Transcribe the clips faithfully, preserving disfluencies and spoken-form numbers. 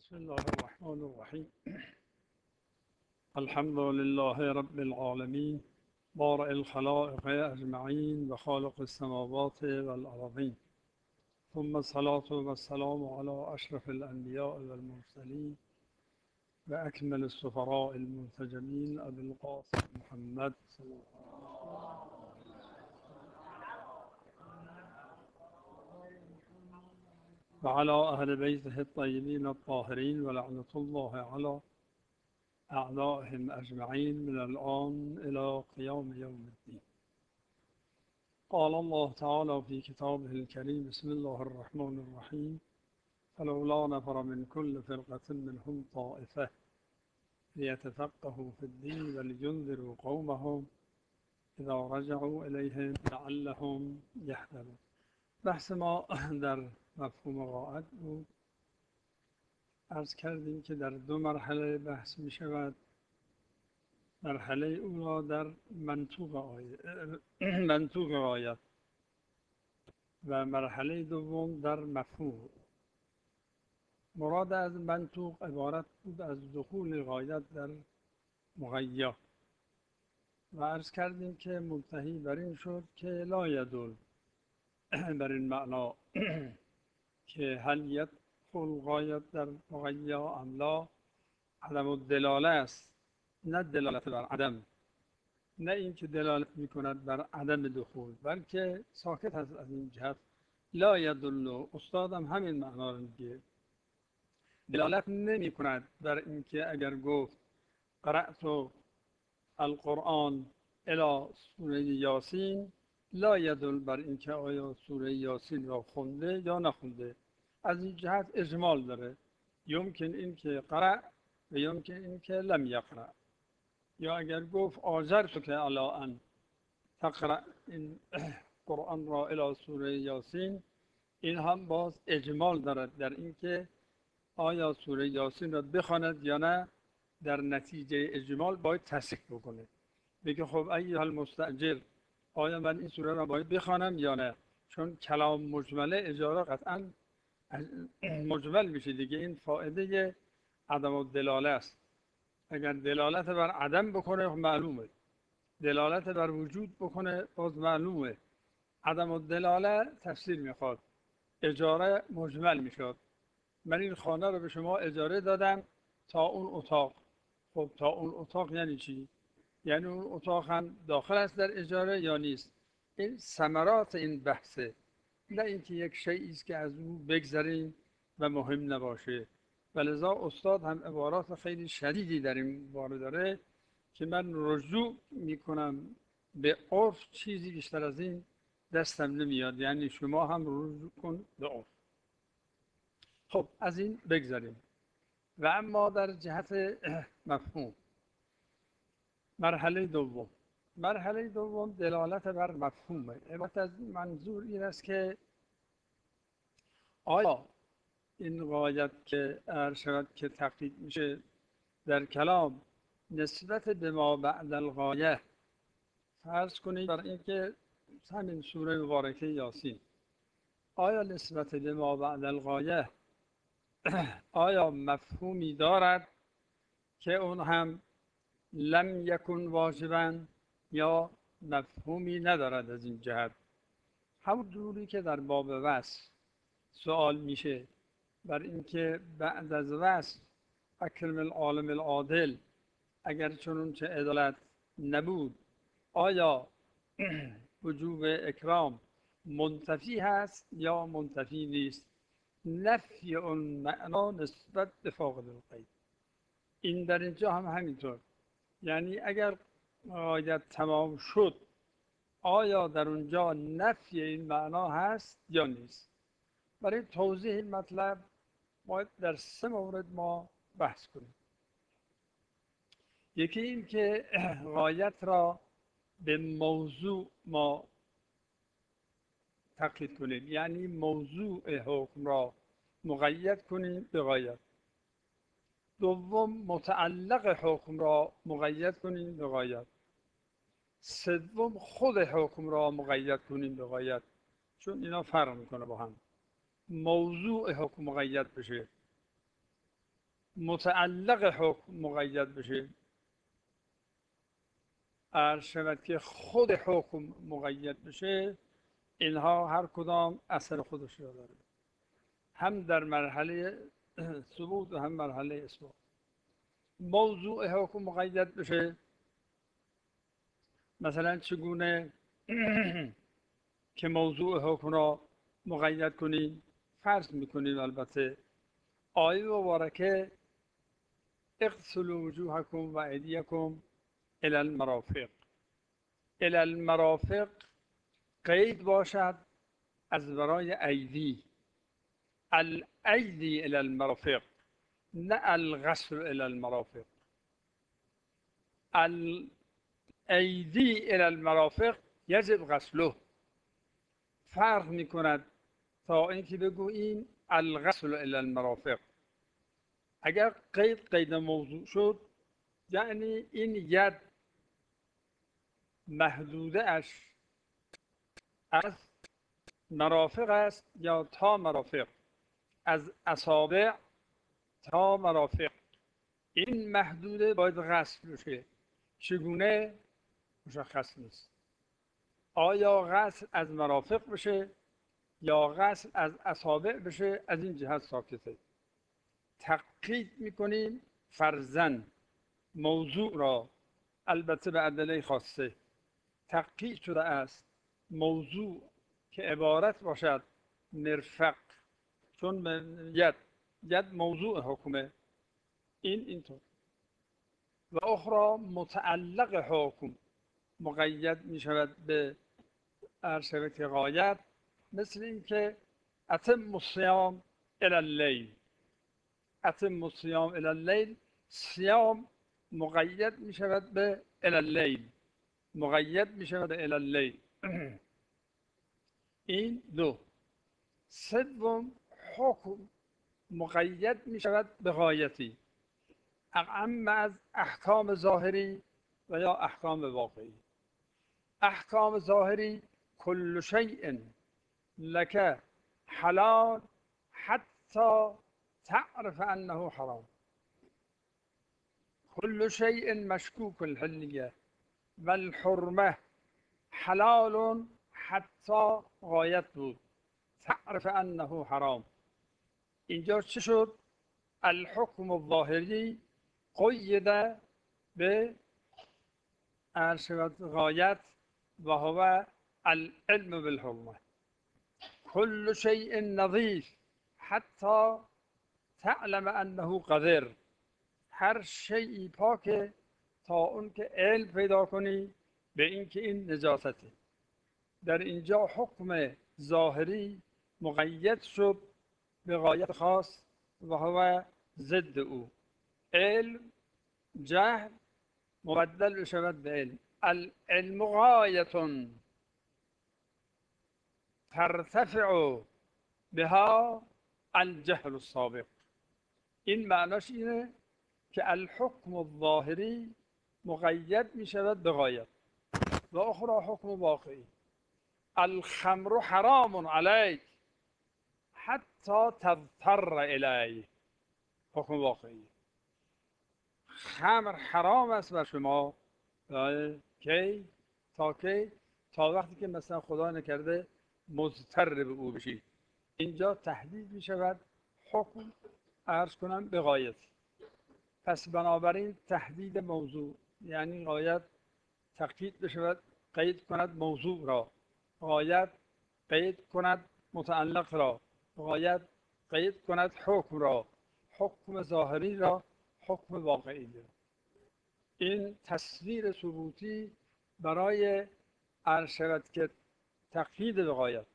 بسم الله الرحمن الرحیم. الحمد لله رب العالمین، بارئ الخلائق اجمعین و خالق السماوات والارضین، ثم الصلاة والسلام على اشرف الانبیاء والمرسلین و اکمل السفراء المنتجبین ابی القاسم محمد صلی الله و علی اهل بیته الطیبین الطاهرین و لعنة الله علی أعدائهم أجمعين من الآن إلى قيام يوم الدين. قال الله تعالى في كتابه الكريم: بسم الله الرحمن الرحيم. فلولا نفر من كل فرقة منهم طائفة ليتفقهوا في الدين ولينذروا قومهم إذا رجعوا إليهم لعلهم يحذرون. بحث ما در مفهوم قاعد بود. عرض کردیم که در دو مرحله بحث می شود. مرحله اولا در منطوق آیه منطوق آیات و مرحله دوم در مفهوم. مراد از منطوق عبارت بود از دخول غایت در مغیا و عرض کردیم که منتهی بر این شد که لا یدل بر این معنا که هل یدخل غایت در مغیا ام لا، عدم الدلاله است، نه دلالت بر عدم، نه اینکه دلالت میکند بر عدم دخول، بلکه ساکت هست از این جهت. لا یدل، استادم همین معنا رو میگه، دلالت نمی کند بر اینکه اگر گفت قرأت القرآن الی سوره یاسین، لا یدل بر اینکه آیا سوره یاسین را خونده یا نخونده. از این جهت اجمال داره، یمکن اینکه قرأ و یمکن اینکه لم یقرأ. یا اگر گفت آذرتک که علی ان تقرأ این قرآن را الی سوره یاسین، این هم باز اجمال دارد در اینکه آیا سوره یاسین را بخواند یا نه. در نتیجه اجمال باید تصحیح بکنه، بگه خب ایها المستأجر، آیا من این سوره را باید بخوانم یا نه؟ چون کلام مجمله اجاره قطعا مجمل میشه دیگه. این فائده عدم الدلاله است. اگر دلالت بر عدم بکنه معلومه، دلالت بر وجود بکنه باز معلومه. عدم الدلاله تفسیر میخواد، اجاره مجمل میشد. من این خانه رو به شما اجاره دادم تا اون اتاق. خب تا اون اتاق یعنی چی؟ یعنی اون اتاق هم داخل است در اجاره یا نیست؟ این ثمرات این بحثه، نه اینکه یک شیئی است که از او بگذریم و مهم نباشه. ولذا استاد هم عبارات خیلی شدیدی در این باره داره که من رجوع میکنم به عرف، چیزی بیشتر از این دستم نمیاد. یعنی شما هم رجوع کن به عرف. خب از این بگذاریم. و اما در جهت مفهوم، مرحله دوم مرحله دوم دلالت بر مفهومه. عبارت از منظور این است که آیا این غایت که عرض شود که تقیید میشه در کلام نسبت به ما بعد الغایه، فرض کنید برای اینکه همین سوره مبارکه یاسین، آیا نسبت به ما بعد الغایه آیا مفهومی دارد که اون هم لم یکن واجبا، یا مفهومی ندارد؟ از این جهت همون جوری که در باب وصل سوال میشه بر اینکه بعد از وصل اکرم العالم العادل، اگر چنون چه عدالت نبود، آیا وجوب اکرام منتفی هست یا منتفی نیست؟ نفی اون معنا نسبت به فاقد القید. این در اینجا هم همینطور. یعنی اگر غایت تمام شد، آیا در اونجا نفی این معنا هست یا نیست؟ برای توضیح این مطلب باید در سه مورد ما بحث کنیم. یکی این که غایت را به موضوع ما تقیید کنیم، یعنی موضوع حکم را مقید کنیم به غایت. دوم، متعلق حکم را مقید کنیم به غایت. سوم، خود حکم را مقید کنیم به غایت، چون اینا فرق میکنه با هم. موضوع حکم مقید بشه، متعلق حکم مقید بشه، عرض شود که خود حکم مقید بشه، اینها هر کدام اثر خودش را داره، هم در مرحله ثبوت و هم مرحله اثبات. موضوع حکم مقید بشه، مثلا چگونه که موضوع حکم را مقید کنیم؟ فرض میکنیم البته آیه مبارکه اغسلوا وجوهکم و ایدیکم الی المرافق، الی المرافق قید باشد از برای ایدی، الایدی الی المرافق، نه الغسل الی المرافق. الایدی الی المرافق یجب غسله، فرق می کند تا اینکه بگوییم الغسل الی المرافق. اگر قید قید موضوع شد یعنی این ید محدوده اش از مرافق است یا تا مرافق، از اصابع تا مرافق، این محدوده باید غسل بشه. چگونه؟ مشخص نیست. آیا غسل از مرافق بشه یا غسل از اصابع بشه؟ از این جهت ساکته. تقیید میکنیم فرضاً موضوع را، البته به ادله خاصه تقیید شده است موضوع که عبارت باشد مرفق، چون ید ید موضوع حکمه، این اینطور. و اخرى متعلق حکم مقید می شود به ارشبت غایت، مثل اینکه اتم الصیام الی اللیل، اتم الصیام الی اللیل، صیام مقید می شود به الی اللیل، مقید می شود به الی اللیل. این دو. سوم حکم مقید می شود به غایتی، اعم از احکام ظاهری و یا احکام واقعی. احکام ظاهری کل شیء لک حلال حتی تعرف انه حرام، كل شيء مشكوك الحلیه و الحرمه حلال حتی غایت بود تعرف انه حرام. اینجا چه شد؟ الحکم الظاهری قید به ارشبت غایت و هو العلم بالحرمه. كل شيء نظیف حتی تعلم انه قذر، هر شیئی پاکه تا اون که علم پیدا کنی به اینکه این نجاسته. در اینجا حکم ظاهری مقید شد به غایت خاص و هو ضد او، علم، جهل مبدل بشود به علم. العلم غایة ترتفع بها الجهل السابق. این معناش اینه که الحکم الظاهری مقید می شود به غایت. و اخرى حکم واقعی، الخمر حرام علیک حتی تضطر الیه، حکم واقعی. خمر حرام است بر شما کی؟ تا کی؟ تا وقتی که مثلا خدا نکرده مضطر به او بشید. اینجا تهدید می شود حکم عرض کنم به غایت. پس بنابراین تهدید موضوع یعنی غایت تقیید بشود، قید کند موضوع را، غایت قید کند متعلق را، غایت قید کند حکم را، حکم ظاهری را، حکم واقعی را. این تصویر ثبوتی برای عرض شود که تقیید به غایت.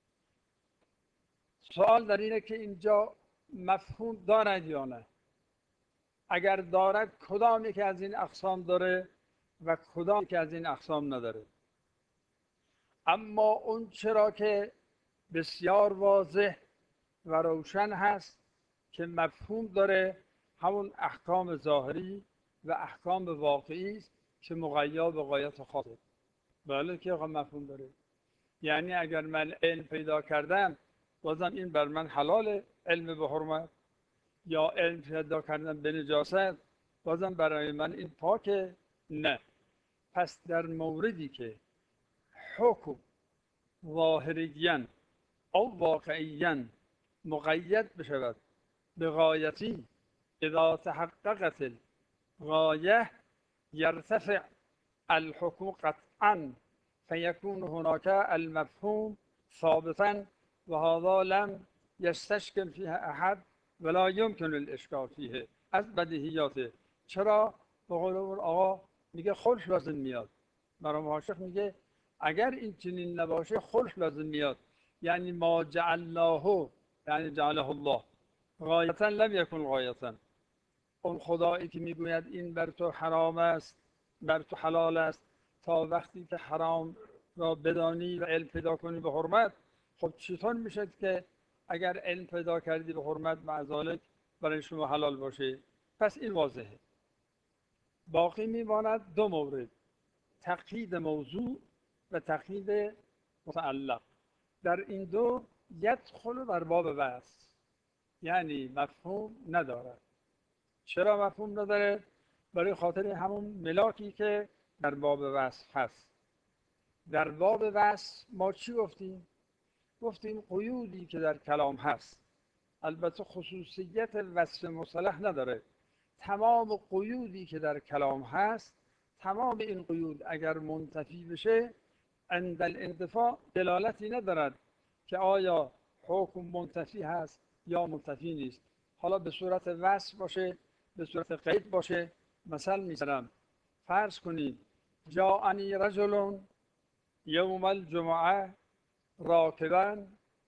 سوال در اینه که اینجا مفهوم دارد یا نه؟ اگر دارد کدام یک از این اقسام داره و کدام یک از این اقسام نداره؟ اما اون چرا که بسیار واضح و روشن هست که مفهوم داره، همون احکام ظاهری و احکام واقعی است که مقید به غایت خاصه. بله که مفهوم داره. یعنی اگر من علم پیدا کردم بازم این بر من حلاله، علم به حرمت، یا علم پیدا کردن به نجاست بازم برای من این پاکه؟ نه. پس در موردی که حکم ظاهریاً او واقعیاً مقید بشود به غایتی اذا تحققت الغایه یرتفع الحكم قطعا فيكون هناك المفهوم ثابتا وهذا لم يستشكل فيها احد ولا يمكن الاشکال فیه. از بدیهیاته. چرا؟ به قول اون آقا میگه خلش لازم میاد. برام عاشق میگه اگر این چنین نباشه خلش لازم میاد. یعنی ما جعلناه یعنی جعله الله غایتا لم یکن غایتا. اون خدایی که میگوید این بر تو حرام است بر تو حلال است تا وقتی که حرام را بدانی و علم پیدا کنی به حرمت، خب چطور میشه که اگر علم پیدا کردی به حرمت معذالک برای شما حلال باشه؟ پس این واضحه. باقی میماند دو مورد: تقیید موضوع و تقیید متعلق. در این دو یدخل در باب وصف، یعنی مفهوم ندارد. چرا مفهوم نداره؟ برای خاطر همون ملاکی که در باب وصف هست. در باب وصف ما چی گفتیم؟ گفتیم قیودی که در کلام هست، البته خصوصیت وصف مصطلح نداره. تمام قیودی که در کلام هست، تمام این قیود اگر منتفی بشه عند الانتفاع دلالتی ندارد که آیا حکم منتفی هست یا منتفی نیست. حالا به صورت وصف باشه، به صورت قید باشه. مثل میزنم، فرض کنید جاءنی رجل یوم الجمعه راکبا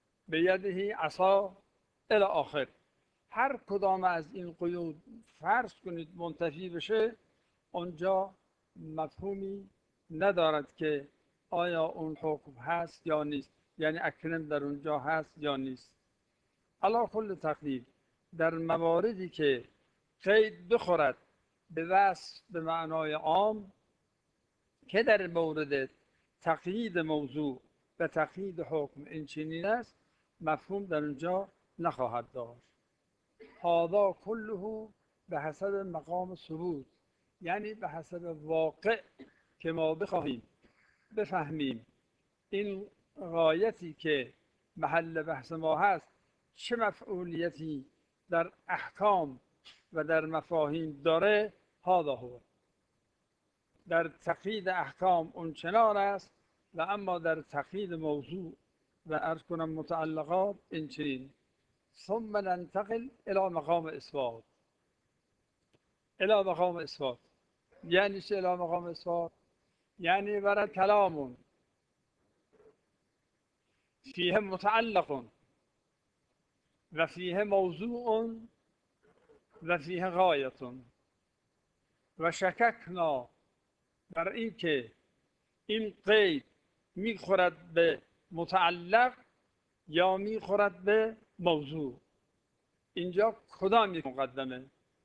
بیده عصا الی آخر. هر کدام از این قیود فرض کنید منتفی بشه، اونجا مفهومی ندارد که آیا اون حکم هست یا نیست، یعنی اکرم در اونجا هست یا نیست. علی کل تقدیر در مواردی که قید بخورد به وصف به معنای عام، که در مورد تقیید موضوع و تقیید حکم این چنین است، مفهوم در اونجا نخواهد داشت. هذا كله به حسب مقام ثبوت، یعنی به حسب واقع که ما بخواهیم بفهمیم این غایتی که محل بحث ما هست چه مفعولیتی در احکام و در مفاهیم داره. هذا هو. در تقیید احکام اون چنان است و اما در تقیید موضوع و عرض کنم متعلقات این چنین. ثم ننتقل الى مقام اثبات. الى مقام اثبات یعنی چه؟ الى مقام اثبات یعنی ورد کلام فیه متعلق و فیه موضوع و فیه غایت و شککنا بر این که این قید میخورد به متعلق یا میخورد به موضوع. اینجا کدام یک مقدمه؟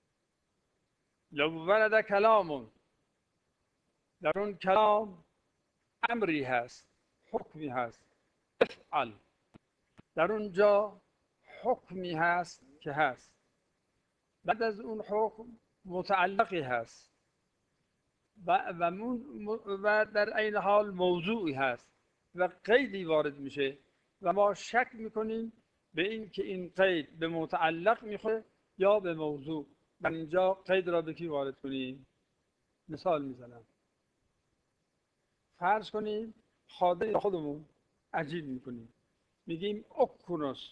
لو ورد کلام، در اون کلام امری هست، حکمی هست، افعل، در اونجا حکمی هست که هست، بعد از اون حکم متعلقی هست و, و در این حال موضوعی هست و قیدی وارد میشه و ما شک میکنیم به این که این قید به متعلق میخوره یا به موضوع. و اینجا قید را به کی وارد کنیم؟ مثال میزنم. فرض کنیم خاطر خودمون عجیب میکنیم، میگیم اکنس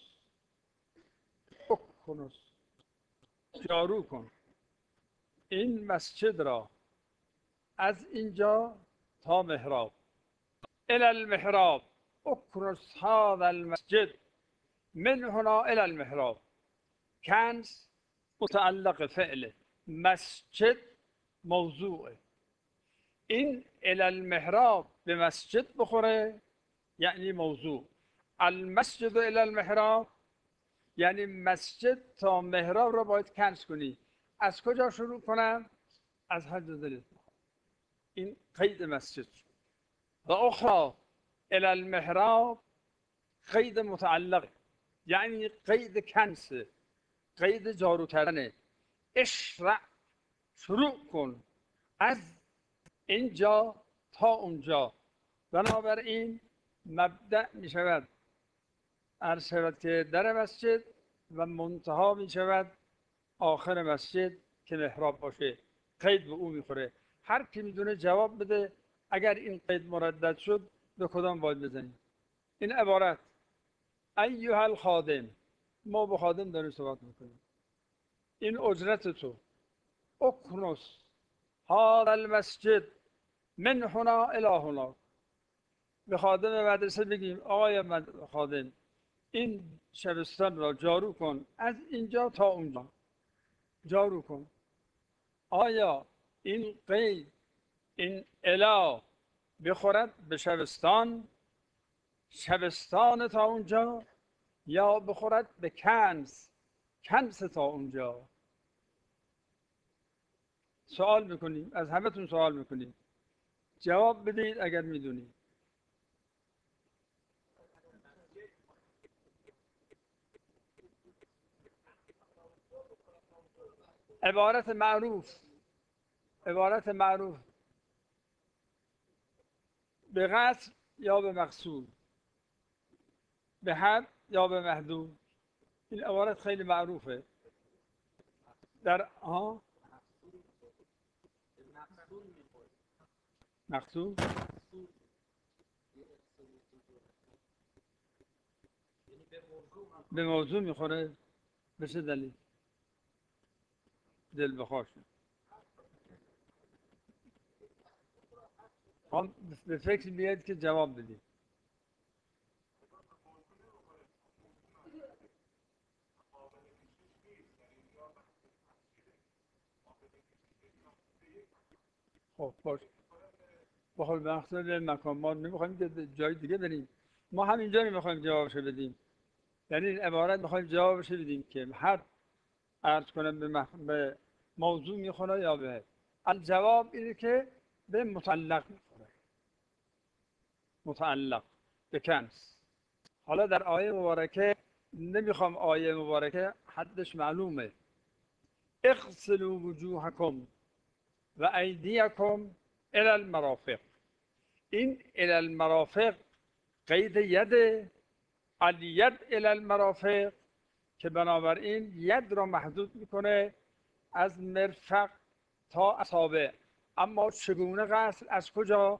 اکنس جارو کن این مسجد را از اینجا تا محراب. الى المحراب اکنس هذا المسجد من هنا الى المحراب. کنس متعلق فعله، مسجد موضوعه. این الى المحراب به مسجد بخوره یعنی موضوع. المسجد الى المحراب یعنی مسجد تا محراب را باید کنس کنی. از کجا شروع کنم؟ از حد دلت. این قید مسجد. و اخرى الى المحراب قید متعلق یعنی قید کنسه. قید جارو کردنه. اشرع، شروع کن، از اینجا تا اونجا. بنابراین مبدأ می شود عرض شود که در مسجد و منتها می شود آخر مسجد که محراب باشه. قید به او میخوره. هر کی میدونه جواب بده. اگر این قید مردد شد به کدام باید بزنیم؟ این عبارت ایها الخادم، ما با خادم داریم صحبت میکنیم. این اجرت تو. اکنس هذا المسجد من هنا الی هنا. به خادم مدرسه بگیم آقای خادم این شبستان را جارو کن از اینجا تا اونجا. جارو کن. آیا این قید، این الا بخورد به شبستان، شبستان تا اونجا، یا بخورد به کنس، کنس تا اونجا؟ سوال میکنیم، از همه‌تون سوال میکنیم. جواب بدید اگر میدونید. عبارت معروف، عبارت معروف به قصر یا به مقصود، به حد یا به محدود. این عبارت خیلی معروفه. در آه مقصود به موضوع میخوره. به چه دلیل؟ دل بخواه شد. به فکر بیاید که جواب بدید. خب باش. بخواد مقصود مکان ما نمیخوایم که جای دیگه بریم. ما همینجا نمیخوایم جوابشو بدیم. یعنی این عبارت میخوایم جوابشو بدیم که هر عرض کنم به, مح... به موضوع میخوره یا به الجواب اینه که به متعلق میخوره. متعلق به کنس. حالا در آیه مبارکه نمیخوام آیه مبارکه حدش معلومه. اغسلوا وجوهکم و ایدیکم الی المرافق. این الی المرافق قید یده، الید الی المرافق، که بنابراین ید را محدود میکنه از مرفق تا اصابع. اما چگونه غسل از کجا؟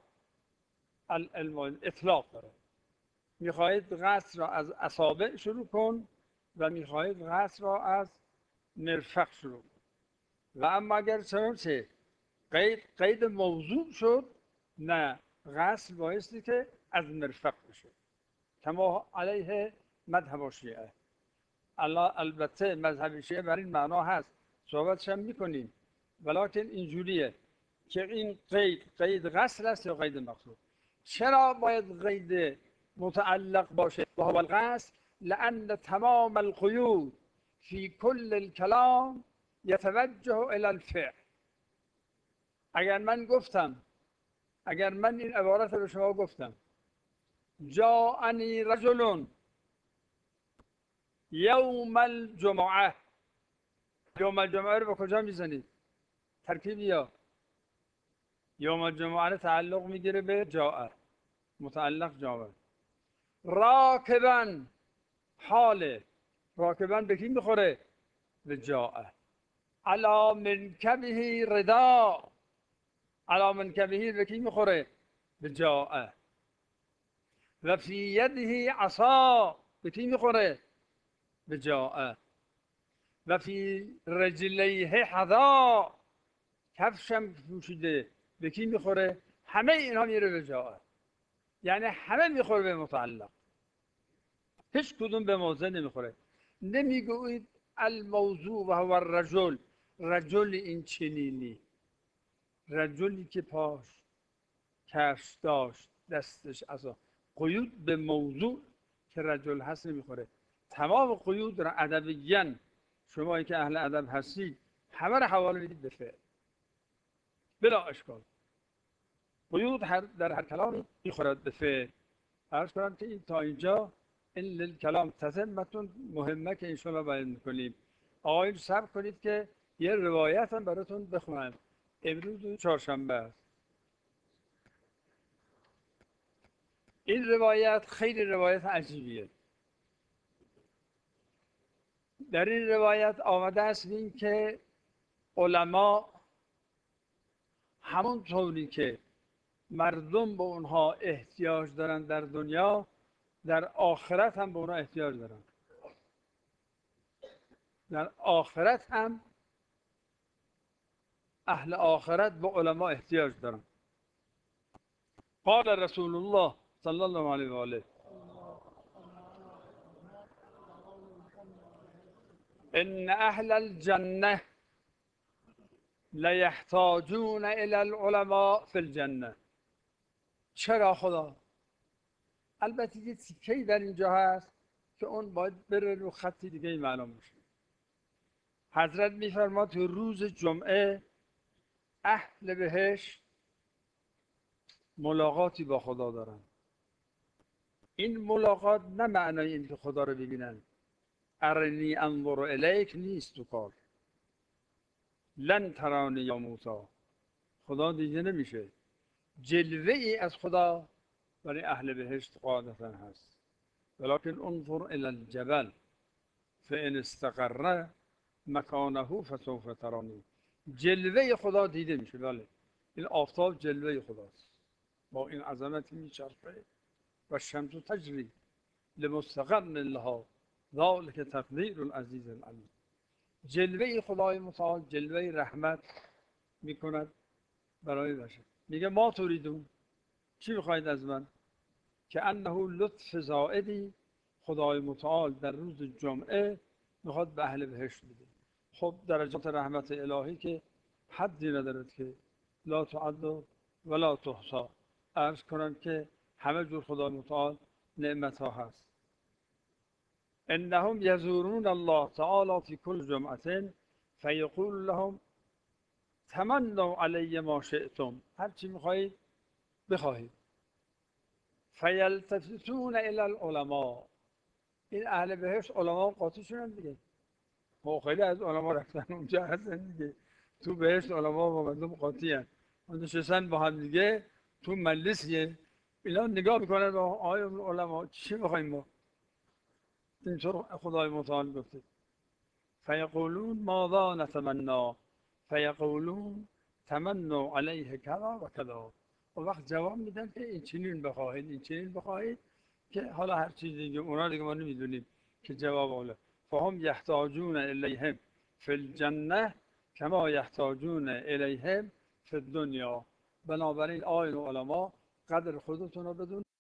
اطلاق داره. میخواهید غسل را از اصابع شروع کن و میخواهید غسل را از مرفق شروع کن. و اما اگر چنانچه قید قید موضوع شد، نه، غسل بایستی که از مرفق بشه کما علیه مذهب شیعه. البته مذهب شیعه بر این معنا هست، صحبتش هم میکنیم، ولیکن اینجوریه که این قید قید غسل است یا قید مقصود. چرا باید قید متعلق باشه با هو الغسل؟ لأن تمام القیود فی کل الکلام یتوجه الی الفعل. اگر من گفتم، اگر من این عبارت رو به شما گفتم جاءنی رجل یوم الجمعه، یوم الجمعه رو به کجا میزنید؟ ترکیب یا یوم الجمعه تعلق میگیره به جاء، متعلق جاء. راکبا، حاله، راکبا به کی میخوره؟ به جاء. علی منکبه ردا، علی منکبه به کی میخوره؟ به جاء. و فی یده عصا، به کی میخوره؟ به جاء. و فی رجلیه حذا، کفشم پوشیده، به کی میخوره؟ همه اینها میره به جاء. یعنی همه میخوره به متعلق، هیچ کدوم به موضوع نمیخوره. نمیگویید الموضوع و هو الرجل، رجل این چنینی، رجلی که پاش کفش داشت، دستش عصا. قیود به موضوع که رجل هست نمیخوره. تمام قیود را ادبیاً شمایی که اهل ادب هستید همه را حواله میدید به فعل بلا اشکال. قیود هر در هر کلام میخورد به فعل. عرض کنم که این تا اینجا این کلام تتمتون مهمه که انشاءالله بیان میکنیم. آقایون صبر کنید که یه روایت هم براتون بخونم. امروز چهارشنبه است. این روایت خیلی روایت عجیبیه. در این روایت آمده است این که علما همون طوری که مردم به اونها احتیاج دارن در دنیا، در آخرت هم به اونها احتیاج دارن. در آخرت هم اهل آخرت به علما احتیاج دارن. قال رسول الله صلی الله علیه و آله ان اهل الجنه لیحتاجون الی العلماء فی الجنه. چرا خدا؟ البته یه تیکه‌ای در اینجا هست که اون باید بره رو خطی دیگه معلوم میشه. حضرت میفرماد تو روز جمعه اهل بهشت ملاقاتی با خدا دارن. این ملاقات نه معنای این که خدا رو ببینن، ارنی انظر الیک نیست تو کار. لن ترانی یا موسی، خدا دیده نمیشه. جلوه ای از خدا برای اهل بهشت قاعدتا هست. ولکن انظر الی الجبل فان استقر مکانه فسوف ترانی. جلوه خدا دیده میشه. بله، این آفتاب جلوه خداست، با این عظمت میچرخه و شمس تجری لمستقر لها ذلک تقدیر العزیز العلیم. جلوه خدای متعال جلوه رحمت میکند برای بشر. میگه ما تریدون، چی میخواید از من؟ که انه لطف زائدی، خدای متعال در روز جمعه میخواد به اهل بهشت بده. خب درجات رحمت الهی که حدی ندارد که لا تعد ولا تحصا. عرض کنم که همه جور خدای متعال نعمت ها هست. انهم یزورون الله تعالی فی کل جمعه فیقول لهم تمنوا علی ما شئتم. هر چی میخواهید بخواهید. فیلتفتون الی العلماء. این اهل بهشت علما قاطی شدن دیگه. ما خیلی از علما رفتن اونجا هستن دیگه. تو بهشت علما با مردم قاطی هستن. اون نشستن با هم دیگه تو مجلسیه. اینا نگاه میکنن با آقای علما چی میخوایم ما؟ اینطور خدای متعال گفته. فیقولون ماذا نتمنا فیقولون تمنوا علیه کذا و کذا. و وقت جواب میدن که این چنین بخواهید، این چنین بخواهید، که حالا هر چیز دیگه اونا دیگه ما نمیدونیم که جواب اولا. فهم یحتاجون الیهم فی الجنه کما یحتاجون الیهم فی الدنیا. بنابراین آیین علما قدر خودتون رو بدون